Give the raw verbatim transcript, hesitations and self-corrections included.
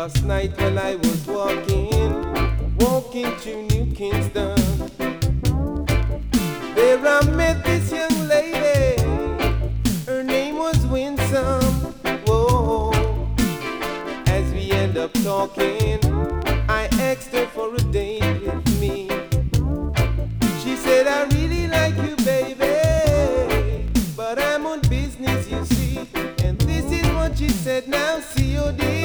last night while I was walking, walking to New Kingston. There I met this young lady, her name was Winsome. Whoa, as we end up talking, I asked her for a date with me. She said, I really like you, baby, but I'm on business, you see. And this is what she said, now C O D.